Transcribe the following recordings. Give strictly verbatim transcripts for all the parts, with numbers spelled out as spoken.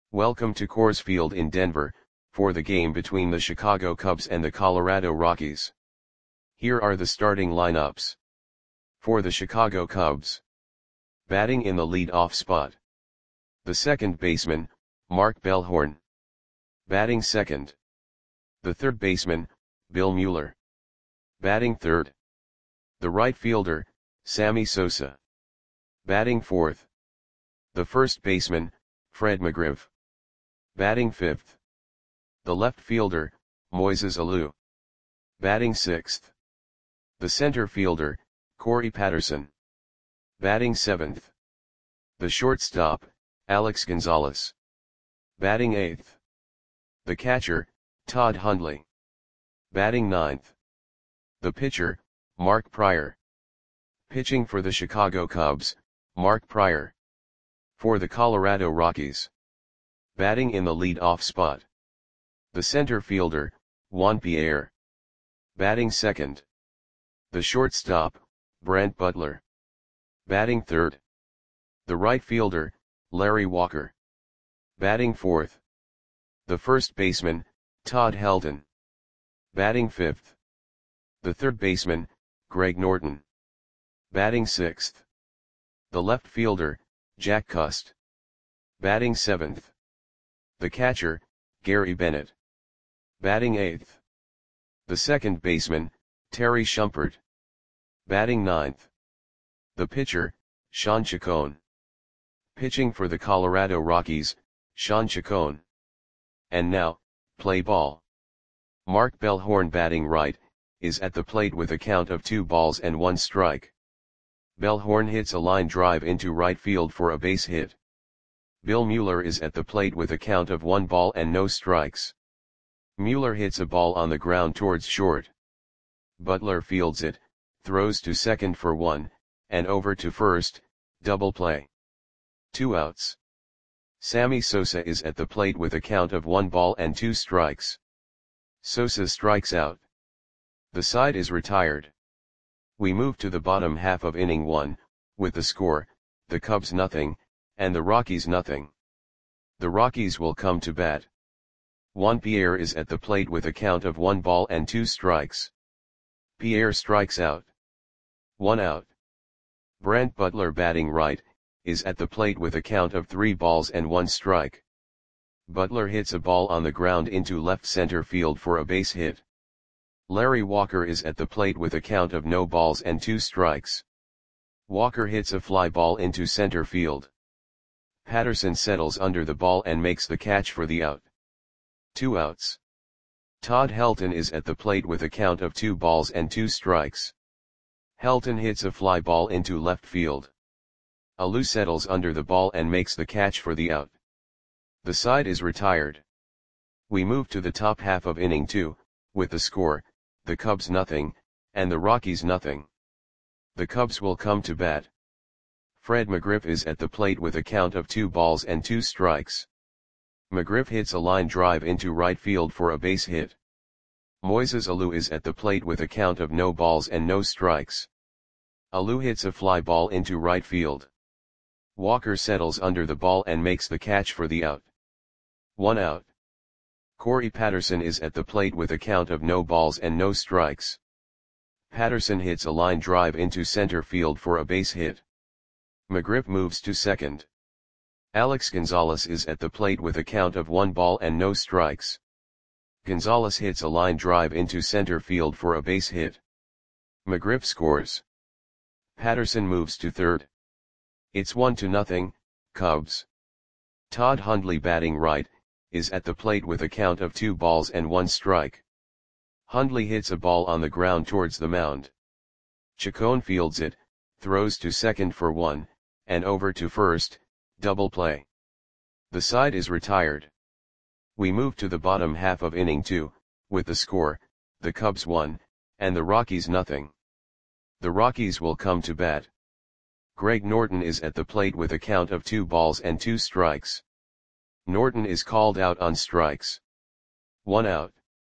Welcome to Coors Field in Denver, for the game between the Chicago Cubs and the Colorado Rockies. Here are the starting lineups. For the Chicago Cubs. Batting in the lead-off spot. The second baseman, Mark Bellhorn. Batting second. The third baseman, Bill Mueller. Batting third. The right fielder, Sammy Sosa. Batting fourth. The first baseman, Fred McGriff. Batting fifth. The left fielder, Moises Alou. Batting sixth. The center fielder, Corey Patterson. Batting seventh. The shortstop, Alex Gonzalez. Batting eighth. The catcher, Todd Hundley. Batting ninth. The pitcher, Mark Prior. Pitching for the Chicago Cubs, Mark Prior. For the Colorado Rockies. Batting in the lead-off spot. The center fielder, Juan Pierre. Batting second. The shortstop, Brent Butler. Batting third. The right fielder, Larry Walker. Batting fourth. The first baseman, Todd Helton. Batting fifth. The third baseman, Greg Norton. Batting sixth. The left fielder, Jack Cust. Batting seventh. The catcher, Gary Bennett. Batting eighth. The second baseman, Terry Shumpert. Batting ninth. The pitcher, Sean Chacon. Pitching for the Colorado Rockies, Sean Chacon. And now, play ball. Mark Bellhorn, batting right, is at the plate with a count of two balls and one strike. Bellhorn hits a line drive into right field for a base hit. Bill Mueller is at the plate with a count of one ball and no strikes. Mueller hits a ball on the ground towards short. Butler fields it, throws to second for one, and over to first, double play. Two outs. Sammy Sosa is at the plate with a count of one ball and two strikes. Sosa strikes out. The side is retired. We move to the bottom half of inning one, with the score, the Cubs nothing, and the Rockies nothing. The Rockies will come to bat. Juan Pierre is at the plate with a count of one ball and two strikes. Pierre strikes out. One out. Brent Butler, batting right, is at the plate with a count of three balls and one strike. Butler hits a ball on the ground into left center field for a base hit. Larry Walker is at the plate with a count of no balls and two strikes. Walker hits a fly ball into center field. Patterson settles under the ball and makes the catch for the out. Two outs. Todd Helton is at the plate with a count of two balls and two strikes. Helton hits a fly ball into left field. Alou settles under the ball and makes the catch for the out. The side is retired. We move to the top half of inning two, with the score, the Cubs nothing, and the Rockies nothing. The Cubs will come to bat. Fred McGriff is at the plate with a count of two balls and two strikes. McGriff hits a line drive into right field for a base hit. Moises Alou is at the plate with a count of no balls and no strikes. Alou hits a fly ball into right field. Walker settles under the ball and makes the catch for the out. One out. Corey Patterson is at the plate with a count of no balls and no strikes. Patterson hits a line drive into center field for a base hit. McGriff moves to second. Alex Gonzalez is at the plate with a count of one ball and no strikes. Gonzalez hits a line drive into center field for a base hit. McGriff scores. Patterson moves to third. It's one to nothing, Cubs. Todd Hundley, batting right, is at the plate with a count of two balls and one strike. Hundley hits a ball on the ground towards the mound. Chacon fields it, throws to second for one, and over to first, double play. The side is retired. We move to the bottom half of inning two, with the score, the Cubs one, and the Rockies nothing. The Rockies will come to bat. Greg Norton is at the plate with a count of two balls and two strikes. Norton is called out on strikes. One out.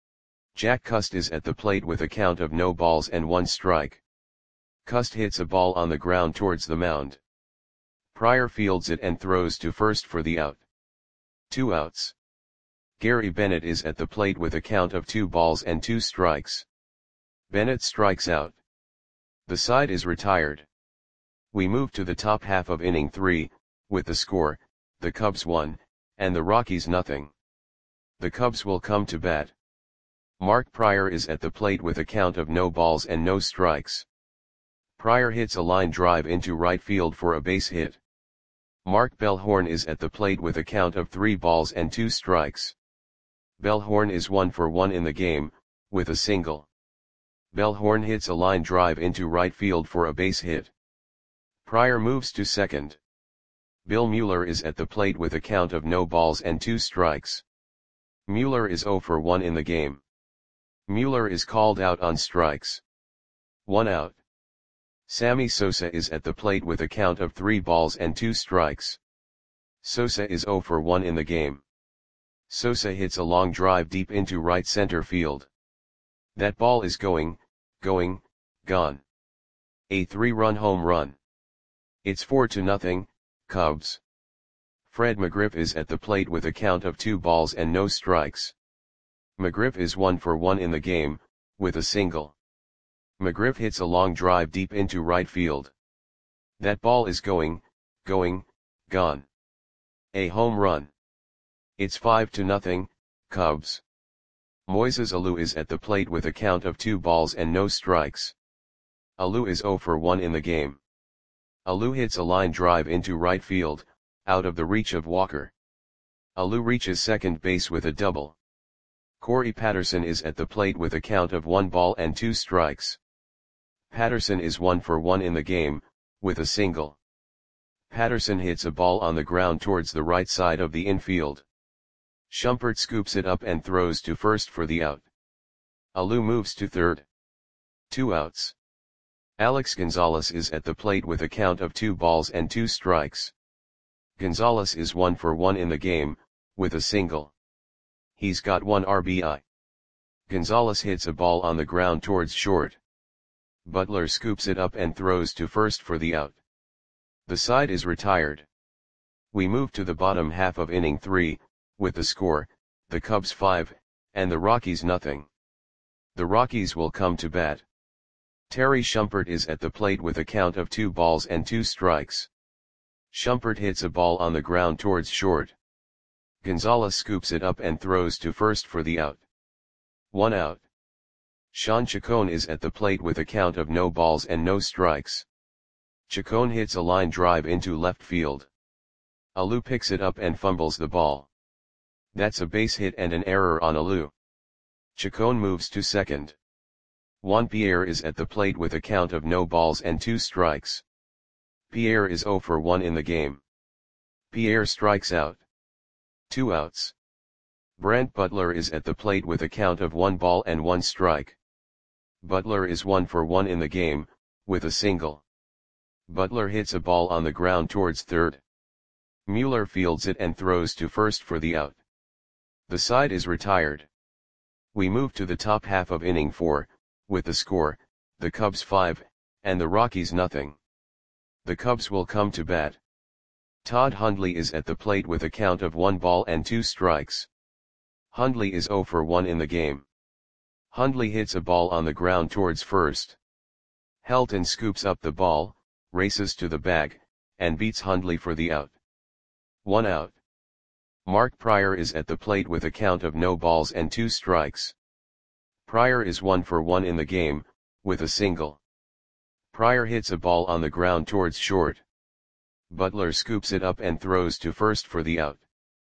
Jack Cust is at the plate with a count of no balls and one strike. Cust hits a ball on the ground towards the mound. Prior fields it and throws to first for the out. Two outs. Gary Bennett is at the plate with a count of two balls and two strikes. Bennett strikes out. The side is retired. We move to the top half of inning three, with the score, the Cubs one, and the Rockies nothing. The Cubs will come to bat. Mark Prior is at the plate with a count of no balls and no strikes. Prior hits a line drive into right field for a base hit. Mark Bellhorn is at the plate with a count of three balls and two strikes. Bellhorn is one for one in the game, with a single. Bellhorn hits a line drive into right field for a base hit. Prior moves to second. Bill Mueller is at the plate with a count of no balls and two strikes. Mueller is zero for one in the game. Mueller is called out on strikes. One out. Sammy Sosa is at the plate with a count of three balls and two strikes. Sosa is zero for one in the game. Sosa hits a long drive deep into right center field. That ball is going, going, gone. A three-run home run. It's four to nothing, Cubs. Fred McGriff is at the plate with a count of two balls and no strikes. McGriff is one for one in the game, with a single. McGriff hits a long drive deep into right field. That ball is going, going, gone. A home run. It's five to nothing, Cubs. Moises Alou is at the plate with a count of two balls and no strikes. Alou is zero for one in the game. Alou hits a line drive into right field, out of the reach of Walker. Alou reaches second base with a double. Corey Patterson is at the plate with a count of one ball and two strikes. Patterson is one for one in the game, with a single. Patterson hits a ball on the ground towards the right side of the infield. Shumpert scoops it up and throws to first for the out. Alou moves to third. Two outs. Alex Gonzalez is at the plate with a count of two balls and two strikes. Gonzalez is one for one in the game, with a single. He's got one R B I. Gonzalez hits a ball on the ground towards short. Butler scoops it up and throws to first for the out. The side is retired. We move to the bottom half of inning three, with the score, the Cubs five, and the Rockies nothing. The Rockies will come to bat. Terry Shumpert is at the plate with a count of two balls and two strikes. Shumpert hits a ball on the ground towards short. Gonzalez scoops it up and throws to first for the out. One out. Sean Chacon is at the plate with a count of no balls and no strikes. Chacon hits a line drive into left field. Alou picks it up and fumbles the ball. That's a base hit and an error on Alou. Chacon moves to second. Juan Pierre is at the plate with a count of no balls and two strikes. Pierre is zero for one in the game. Pierre strikes out. Two outs. Brent Butler is at the plate with a count of one ball and one strike. Butler is one for one in the game, with a single. Butler hits a ball on the ground towards third. Mueller fields it and throws to first for the out. The side is retired. We move to the top half of inning four, with the score, the Cubs five, and the Rockies nothing. The Cubs will come to bat. Todd Hundley is at the plate with a count of one ball and two strikes. Hundley is zero for one in the game. Hundley hits a ball on the ground towards first. Helton scoops up the ball, races to the bag, and beats Hundley for the out. One out. Mark Prior is at the plate with a count of no balls and two strikes. Prior is one for one in the game, with a single. Prior hits a ball on the ground towards short. Butler scoops it up and throws to first for the out.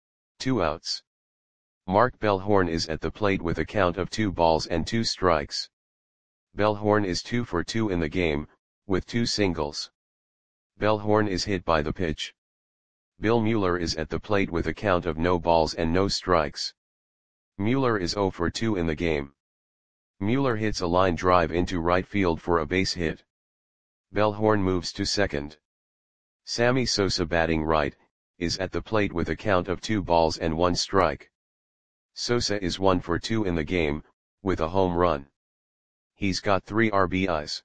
Two outs. Mark Bellhorn is at the plate with a count of two balls and two strikes. Bellhorn is two for two in the game, with two singles. Bellhorn is hit by the pitch. Bill Mueller is at the plate with a count of no balls and no strikes. Mueller is zero for two in the game. Mueller hits a line drive into right field for a base hit. Bellhorn moves to second. Sammy Sosa, batting right, is at the plate with a count of two balls and one strike. Sosa is one for two in the game, with a home run. He's got three R B Is.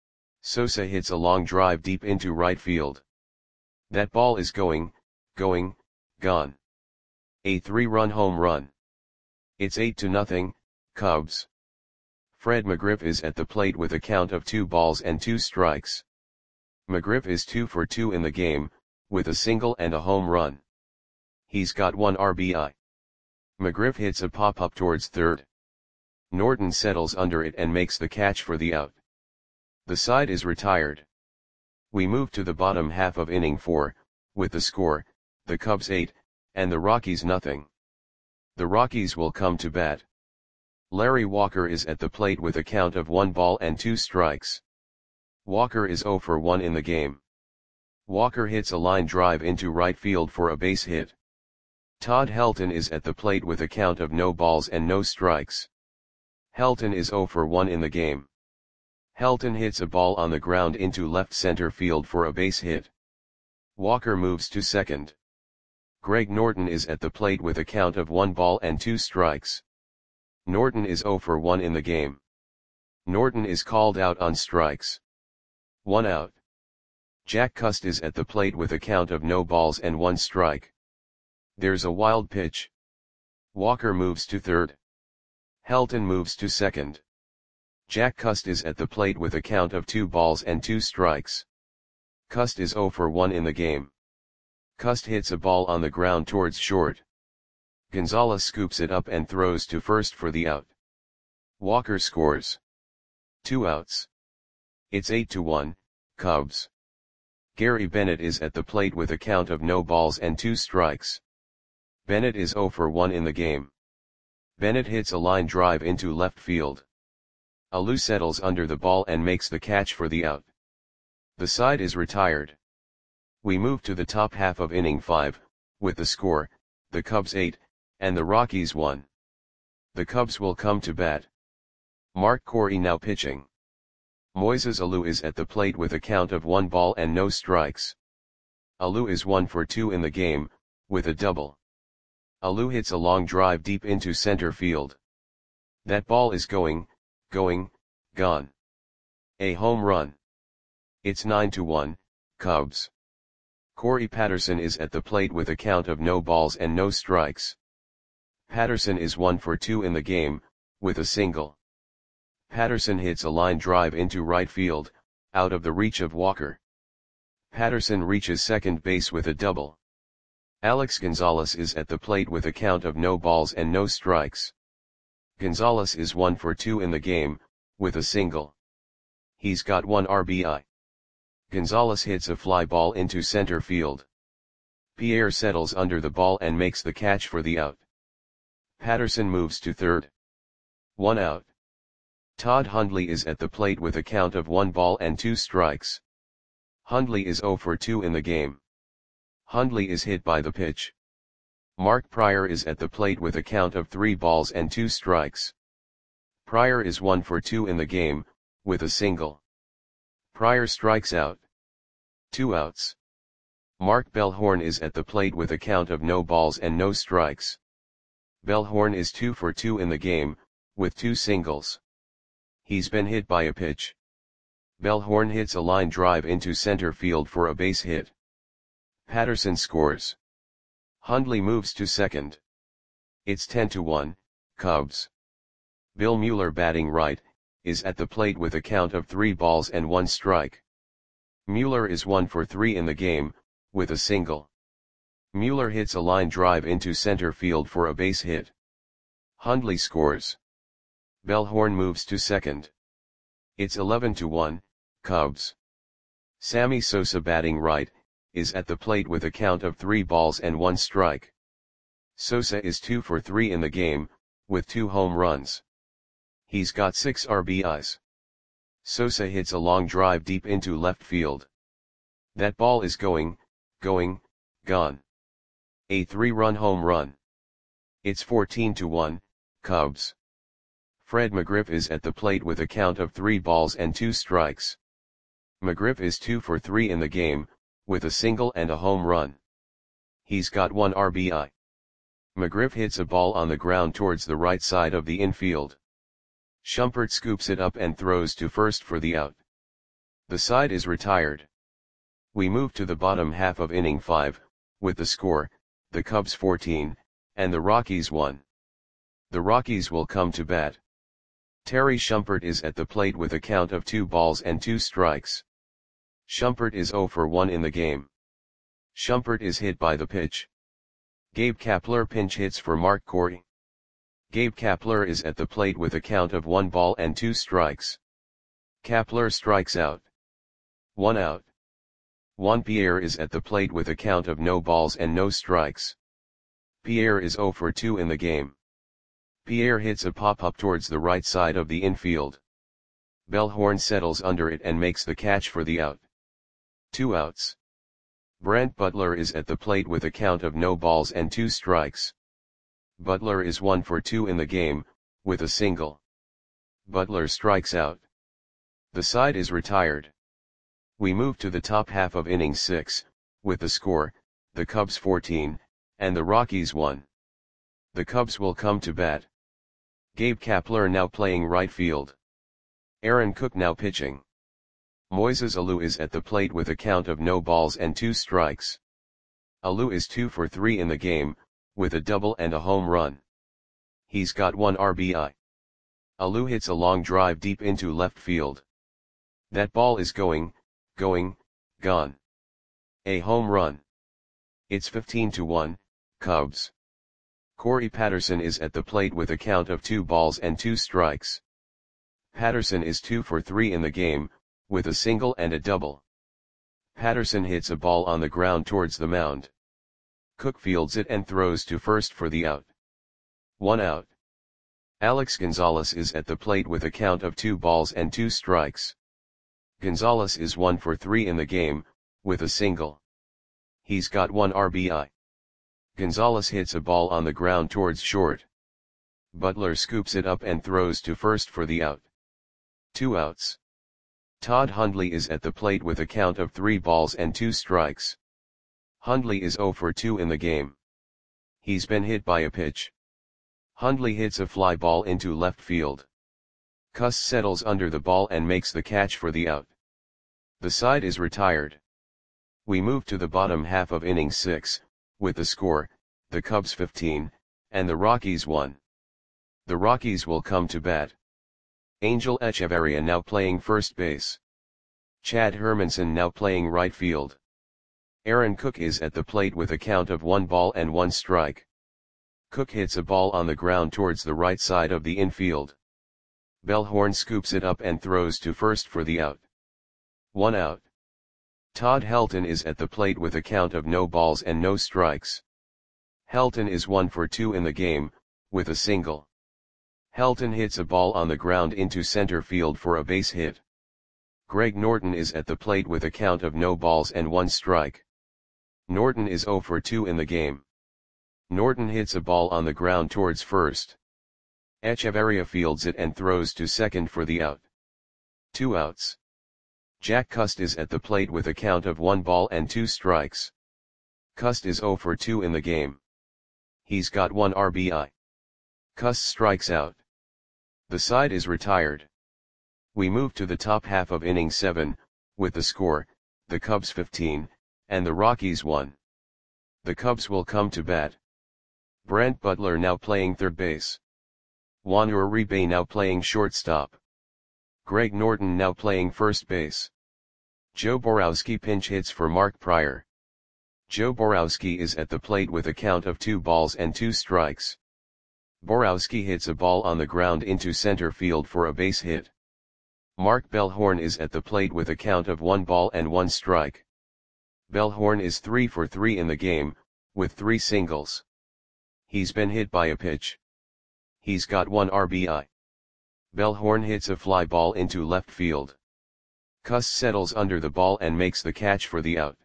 Sosa hits a long drive deep into right field. That ball is going, going, gone. A three-run home run. It's eight to nothing, Cubs. Fred McGriff is at the plate with a count of two balls and two strikes. McGriff is two for two in the game, with a single and a home run. He's got one R B I. McGriff hits a pop-up towards third. Norton settles under it and makes the catch for the out. The side is retired. We move to the bottom half of inning four, with the score, the Cubs eight, and the Rockies nothing. The Rockies will come to bat. Larry Walker is at the plate with a count of one ball and two strikes. Walker is zero for one in the game. Walker hits a line drive into right field for a base hit. Todd Helton is at the plate with a count of no balls and no strikes. Helton is zero for one in the game. Helton hits a ball on the ground into left center field for a base hit. Walker moves to second. Greg Norton is at the plate with a count of one ball and two strikes. Norton is zero for one in the game. Norton is called out on strikes. One out. Jack Cust is at the plate with a count of no balls and one strike. There's a wild pitch. Walker moves to third. Helton moves to second. Jack Cust is at the plate with a count of two balls and two strikes. Cust is zero for one in the game. Cust hits a ball on the ground towards short. Gonzalez scoops it up and throws to first for the out. Walker scores. Two outs. It's eight to one, Cubs. Gary Bennett is at the plate with a count of no balls and two strikes. Bennett is zero for one in the game. Bennett hits a line drive into left field. Alou settles under the ball and makes the catch for the out. The side is retired. We move to the top half of inning five, with the score, the Cubs eight, and the Rockies one. The Cubs will come to bat. Mark Corey now pitching. Moises Alou is at the plate with a count of one ball and no strikes. Alou is one for two in the game, with a double. Alou hits a long drive deep into center field. That ball is going, going, gone. A home run. It's nine to one, Cubs. Corey Patterson is at the plate with a count of no balls and no strikes. Patterson is one for two in the game, with a single. Patterson hits a line drive into right field, out of the reach of Walker. Patterson reaches second base with a double. Alex Gonzalez is at the plate with a count of no balls and no strikes. Gonzalez is one for two in the game, with a single. He's got one R B I. Gonzalez hits a fly ball into center field. Pierre settles under the ball and makes the catch for the out. Patterson moves to third. One out. Todd Hundley is at the plate with a count of one ball and two strikes. Hundley is zero for two in the game. Hundley is hit by the pitch. Mark Pryor is at the plate with a count of three balls and two strikes. Pryor is one for two in the game, with a single. Pryor strikes out. Two outs. Mark Bellhorn is at the plate with a count of no balls and no strikes. Bellhorn is two for two in the game, with two singles. He's been hit by a pitch. Bellhorn hits a line drive into center field for a base hit. Patterson scores. Hundley moves to second. It's ten to one, Cubs. Bill Mueller, batting right, is at the plate with a count of three balls and one strike. Mueller is one for three in the game, with a single. Mueller hits a line drive into center field for a base hit. Hundley scores. Bellhorn moves to second. It's eleven to one, Cubs. Sammy Sosa, batting right, is at the plate with a count of three balls and one strike. Sosa is two for three in the game, with two home runs. He's got six R B Is. Sosa hits a long drive deep into left field. That ball is going, going, gone. A three-run home run. It's fourteen to one, Cubs. Fred McGriff is at the plate with a count of three balls and two strikes. McGriff is two for three in the game, with a single and a home run. He's got one R B I. McGriff hits a ball on the ground towards the right side of the infield. Shumpert scoops it up and throws to first for the out. The side is retired. We move to the bottom half of inning five, with the score, the Cubs fourteen, and the Rockies one. The Rockies will come to bat. Terry Shumpert is at the plate with a count of two balls and two strikes. Shumpert is zero for one in the game. Shumpert is hit by the pitch. Gabe Kapler pinch hits for Mark Corey. Gabe Kapler is at the plate with a count of one ball and two strikes. Kapler strikes out. One out. Juan Pierre is at the plate with a count of no balls and no strikes. Pierre is zero for two in the game. Pierre hits a pop-up towards the right side of the infield. Bellhorn settles under it and makes the catch for the out. Two outs. Brent Butler is at the plate with a count of no balls and two strikes. Butler is one for two in the game, with a single. Butler strikes out. The side is retired. We move to the top half of inning six, with the score, the Cubs fourteen, and the Rockies one. The Cubs will come to bat. Gabe Kapler now playing right field. Aaron Cook now pitching. Moises Alou is at the plate with a count of no balls and two strikes. Alou is two for three in the game, with a double and a home run. He's got one R B I. Alou hits a long drive deep into left field. That ball is going, going, gone. A home run. It's fifteen to one, Cubs. Corey Patterson is at the plate with a count of two balls and two strikes. Patterson is two for three in the game, with a single and a double. Patterson hits a ball on the ground towards the mound. Cook fields it and throws to first for the out. One out. Alex Gonzalez is at the plate with a count of two balls and two strikes. Gonzalez is one for three in the game, with a single. He's got one R B I. Gonzalez hits a ball on the ground towards short. Butler scoops it up and throws to first for the out. Two outs. Todd Hundley is at the plate with a count of three balls and two strikes. Hundley is zero for two in the game. He's been hit by a pitch. Hundley hits a fly ball into left field. Cuss settles under the ball and makes the catch for the out. The side is retired. We move to the bottom half of inning six, with the score, the Cubs fifteen, and the Rockies one. The Rockies will come to bat. Angel Echeverria now playing first base. Chad Hermanson now playing right field. Aaron Cook is at the plate with a count of one ball and one strike. Cook hits a ball on the ground towards the right side of the infield. Bellhorn scoops it up and throws to first for the out. One out. Todd Helton is at the plate with a count of no balls and no strikes. Helton is one for two in the game, with a single. Helton hits a ball on the ground into center field for a base hit. Greg Norton is at the plate with a count of no balls and one strike. Norton is zero for two in the game. Norton hits a ball on the ground towards first. Echeverria fields it and throws to second for the out. Two outs. Jack Cust is at the plate with a count of one ball and two strikes. Cust is zero for two in the game. He's got one R B I. Cust strikes out. The side is retired. We move to the top half of inning seven, with the score, the Cubs fifteen, and the Rockies one. The Cubs will come to bat. Brent Butler now playing third base. Juan Uribe now playing shortstop. Greg Norton now playing first base. Joe Borowski pinch hits for Mark Prior. Joe Borowski is at the plate with a count of two balls and two strikes. Borowski hits a ball on the ground into center field for a base hit. Mark Bellhorn is at the plate with a count of one ball and one strike. Bellhorn is three for three in the game, with three singles. He's been hit by a pitch. He's got one R B I. Bellhorn hits a fly ball into left field. Cuss settles under the ball and makes the catch for the out.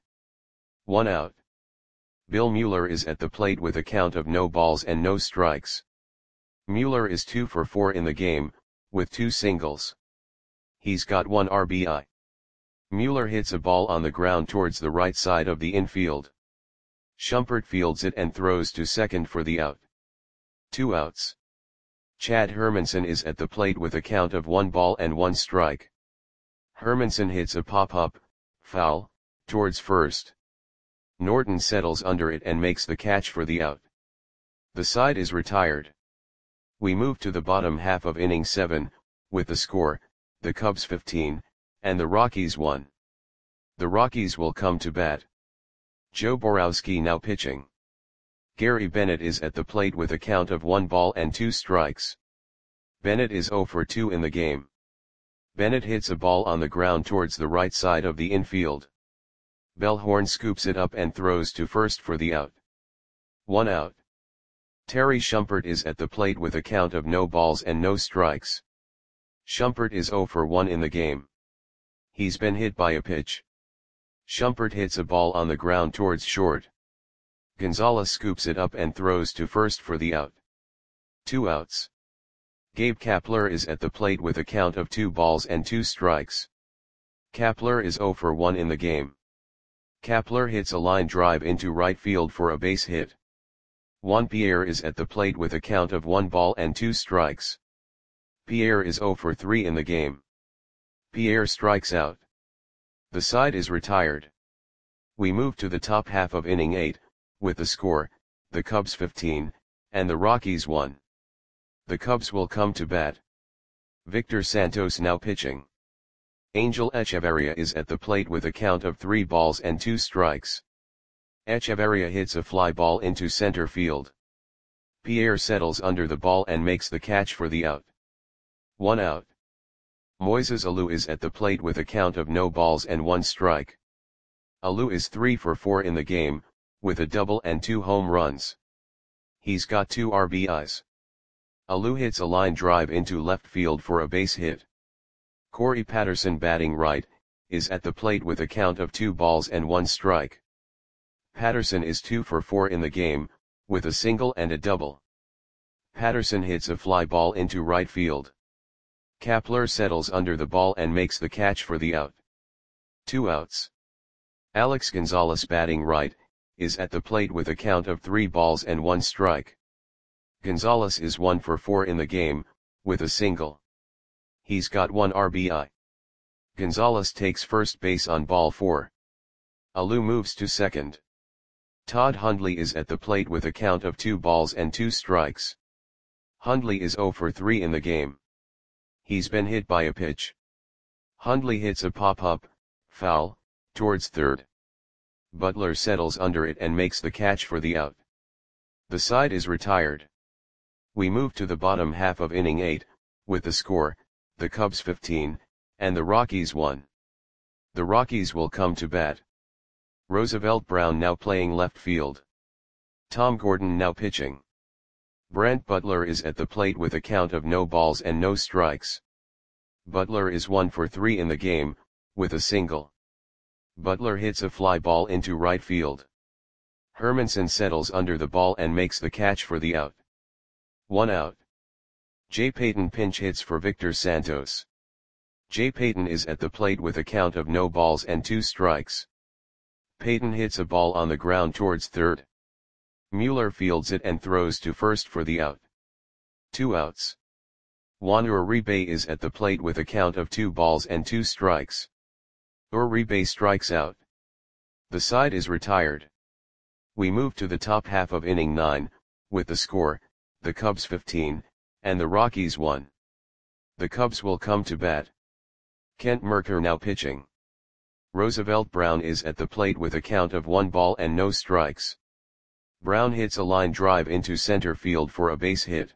One out. Bill Mueller is at the plate with a count of no balls and no strikes. Mueller is two for four in the game, with two singles. He's got one R B I. Mueller hits a ball on the ground towards the right side of the infield. Shumpert fields it and throws to second for the out. Two outs. Chad Hermanson is at the plate with a count of one ball and one strike. Hermanson hits a pop-up, foul, towards first. Norton settles under it and makes the catch for the out. The side is retired. We move to the bottom half of inning seven, with the score, the Cubs fifteen, and the Rockies one. The Rockies will come to bat. Joe Borowski now pitching. Gary Bennett is at the plate with a count of one ball and two strikes. Bennett is zero for two in the game. Bennett hits a ball on the ground towards the right side of the infield. Bellhorn scoops it up and throws to first for the out. One out. Terry Shumpert is at the plate with a count of no balls and no strikes. Shumpert is zero for one in the game. He's been hit by a pitch. Shumpert hits a ball on the ground towards short. Gonzalez scoops it up and throws to first for the out. Two outs. Gabe Kapler is at the plate with a count of two balls and two strikes. Kapler is zero for one in the game. Kapler hits a line drive into right field for a base hit. Juan Pierre is at the plate with a count of one ball and two strikes. Pierre is zero for three in the game. Pierre strikes out. The side is retired. We move to the top half of inning eight, with the score, the Cubs fifteen, and the Rockies one. The Cubs will come to bat. Victor Santos now pitching. Angel Echeverria is at the plate with a count of three balls and two strikes. Echeverria hits a fly ball into center field. Pierre settles under the ball and makes the catch for the out. One out. Moises Alou is at the plate with a count of no balls and one strike. Alou is three for four in the game, with a double and two home runs. He's got two R B Is. Alou hits a line drive into left field for a base hit. Corey Patterson, batting right, is at the plate with a count of two balls and one strike. Patterson is two for four in the game, with a single and a double. Patterson hits a fly ball into right field. Kapler settles under the ball and makes the catch for the out. Two outs. Alex Gonzalez, batting right, is at the plate with a count of three balls and one strike. Gonzalez is one for four in the game, with a single. He's got one R B I. Gonzalez takes first base on ball four. Alou moves to second. Todd Hundley is at the plate with a count of two balls and two strikes. Hundley is zero for three in the game. He's been hit by a pitch. Hundley hits a pop-up, foul, towards third. Butler settles under it and makes the catch for the out. The side is retired. We move to the bottom half of inning eight, with the score, the Cubs fifteen, and the Rockies one. The Rockies will come to bat. Roosevelt Brown now playing left field. Tom Gordon now pitching. Brent Butler is at the plate with a count of no balls and no strikes. Butler is one for three in the game, with a single. Butler hits a fly ball into right field. Hermanson settles under the ball and makes the catch for the out. One out. Jay Payton pinch hits for Victor Santos. Jay Payton is at the plate with a count of no balls and two strikes. Payton hits a ball on the ground towards third. Mueller fields it and throws to first for the out. Two outs. Juan Uribe is at the plate with a count of two balls and two strikes. Uribe strikes out. The side is retired. We move to the top half of inning nine, with the score, the Cubs fifteen, and the Rockies one. The Cubs will come to bat. Kent Mercker now pitching. Roosevelt Brown is at the plate with a count of one ball and no strikes. Brown hits a line drive into center field for a base hit.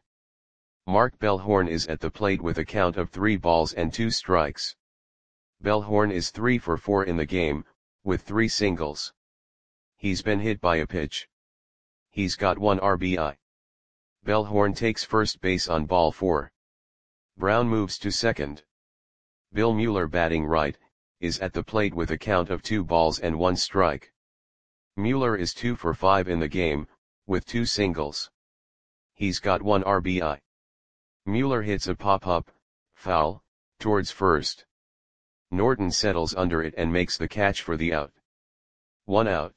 Mark Bellhorn is at the plate with a count of three balls and two strikes. Bellhorn is three for four in the game, with three singles. He's been hit by a pitch. He's got one R B I. Bellhorn takes first base on ball four. Brown moves to second. Bill Mueller, batting right, is at the plate with a count of two balls and one strike. Mueller is two for five in the game, with two singles. He's got one R B I. Mueller hits a pop-up, foul, towards first. Norton settles under it and makes the catch for the out. One out.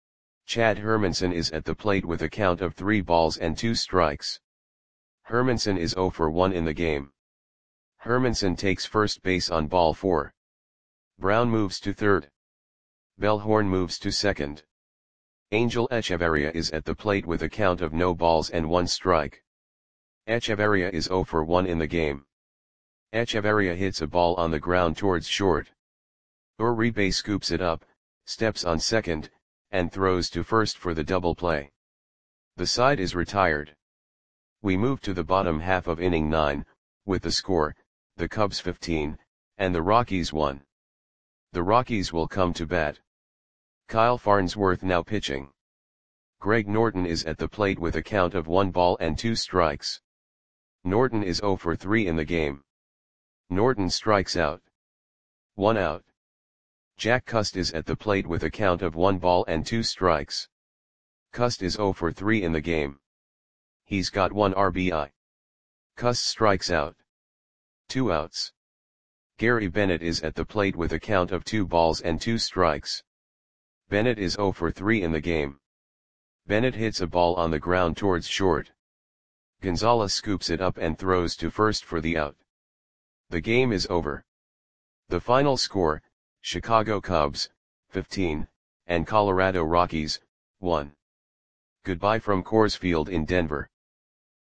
Chad Hermanson is at the plate with a count of three balls and two strikes. Hermanson is zero for one in the game. Hermanson takes first base on ball four. Brown moves to third. Bellhorn moves to second. Angel Echeverria is at the plate with a count of no balls and one strike. Echeverria is zero for one in the game. Echeverria hits a ball on the ground towards short. Uribe scoops it up, steps on second, and throws to first for the double play. The side is retired. We move to the bottom half of inning nine, with the score, the Cubs fifteen, and the Rockies one. The Rockies will come to bat. Kyle Farnsworth now pitching. Greg Norton is at the plate with a count of one ball and two strikes. Norton is zero for three in the game. Norton strikes out. One out. Jack Cust is at the plate with a count of one ball and two strikes. Cust is zero for three in the game. He's got one R B I. Cust strikes out. Two outs. Gary Bennett is at the plate with a count of two balls and two strikes. Bennett is zero for three in the game. Bennett hits a ball on the ground towards short. Gonzalez scoops it up and throws to first for the out. The game is over. The final score, Chicago Cubs, fifteen, and Colorado Rockies, one. Goodbye from Coors Field in Denver.